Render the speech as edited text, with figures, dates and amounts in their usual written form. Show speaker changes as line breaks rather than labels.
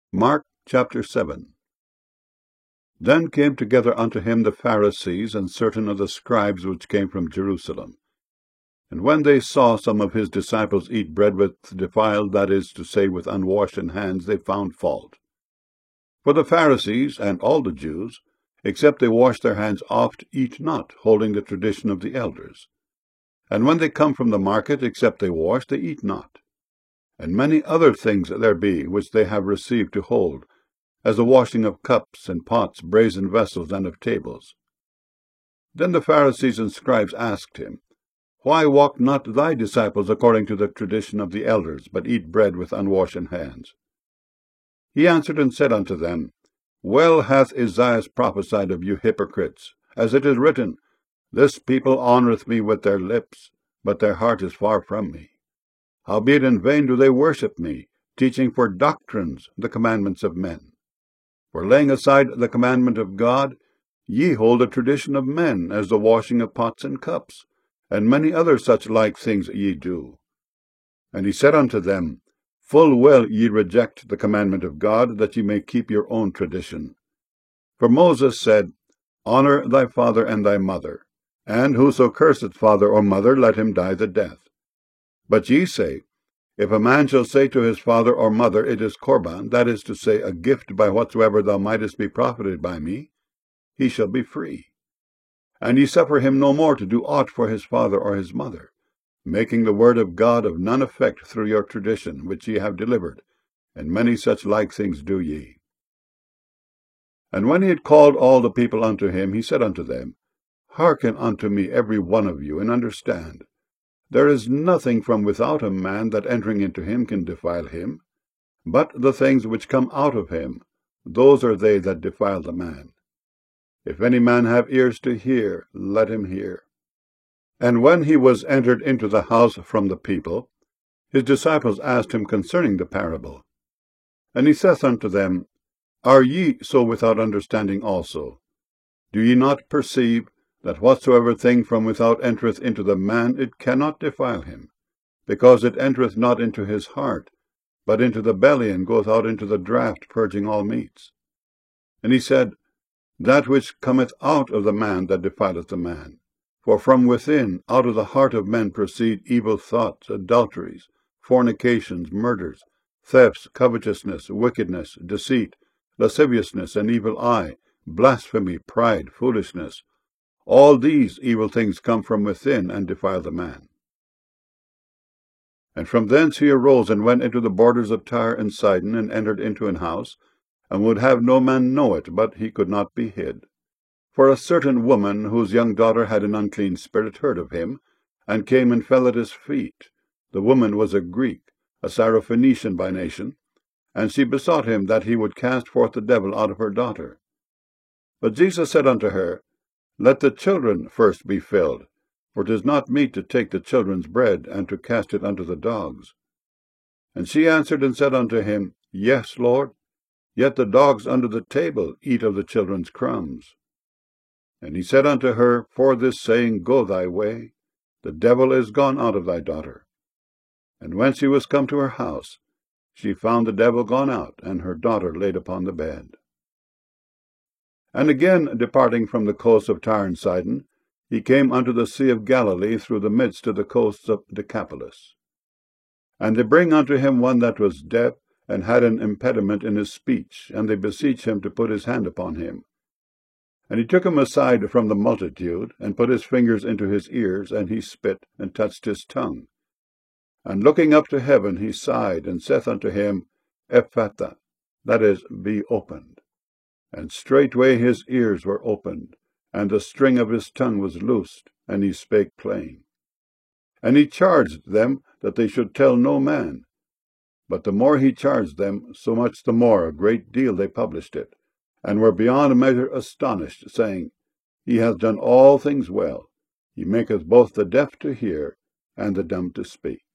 Mark chapter 7. Then came together unto him the Pharisees and certain of the scribes which came from Jerusalem. And when they saw some of his disciples eat bread with defiled, that is to say, with unwashed hands, they found fault. For the Pharisees and all the Jews, except they wash their hands oft, eat not, holding the tradition of the elders. And when they come from the market, except they wash, they eat not. And many other things there be which they have received to hold, as the washing of cups and pots, brazen vessels, and of tables. Then the Pharisees and scribes asked him, Why walk not thy disciples according to the tradition of the elders, but eat bread with unwashed hands? He answered and said unto them, Well hath Isaiah prophesied of you hypocrites, as it is written, This people honoureth me with their lips, but their heart is far from me. Howbeit in vain do they worship me, teaching for doctrines the commandments of men. For laying aside the commandment of God, ye hold the tradition of men, as the washing of pots and cups, and many other such like things ye do. And he said unto them, Full well ye reject the commandment of God, that ye may keep your own tradition. For Moses said, Honour thy father and thy mother, and whoso curseth father or mother, let him die the death. But ye say, If a man shall say to his father or mother, It is Corban, that is to say, a gift by whatsoever thou mightest be profited by me, he shall be free. And ye suffer him no more to do aught for his father or his mother, making the word of God of none effect through your tradition, which ye have delivered, and many such like things do ye. And when he had called all the people unto him, he said unto them, Hearken unto me every one of you, and understand. There is nothing from without a man that entering into him can defile him, but the things which come out of him, those are they that defile the man. If any man have ears to hear, let him hear. And when he was entered into the house from the people, his disciples asked him concerning the parable. And he saith unto them, Are ye so without understanding also? Do ye not perceive that whatsoever thing from without entereth into the man, it cannot defile him, because it entereth not into his heart, but into the belly, and goeth out into the draught, purging all meats? And he said, That which cometh out of the man, that defileth the man. For from within, out of the heart of men, proceed evil thoughts, adulteries, fornications, murders, thefts, covetousness, wickedness, deceit, lasciviousness, an evil eye, blasphemy, pride, foolishness. All these evil things come from within, and defile the man. And from thence he arose, and went into the borders of Tyre and Sidon, and entered into an house, and would have no man know it, but he could not be hid. For a certain woman, whose young daughter had an unclean spirit, heard of him, and came and fell at his feet. The woman was a Greek, a Syrophoenician by nation, and she besought him that he would cast forth the devil out of her daughter. But Jesus said unto her, Let the children first be filled, for 'tis not meet to take the children's bread, and to cast it unto the dogs. And she answered and said unto him, Yes, Lord, yet the dogs under the table eat of the children's crumbs. And he said unto her, For this saying, Go thy way, the devil is gone out of thy daughter. And when she was come to her house, she found the devil gone out, and her daughter laid upon the bed. And again, departing from the coast of Tyre and Sidon, he came unto the sea of Galilee through the midst of the coasts of Decapolis. And they bring unto him one that was deaf, and had an impediment in his speech, and they beseech him to put his hand upon him. And he took him aside from the multitude, and put his fingers into his ears, and he spit, and touched his tongue. And looking up to heaven, he sighed, and saith unto him, Ephphatha, that is, be opened. And straightway his ears were opened, and the string of his tongue was loosed, and he spake plain. And he charged them that they should tell no man. But the more he charged them, so much the more a great deal they published it, and were beyond measure astonished, saying, He hath done all things well. He maketh both the deaf to hear, and the dumb to speak.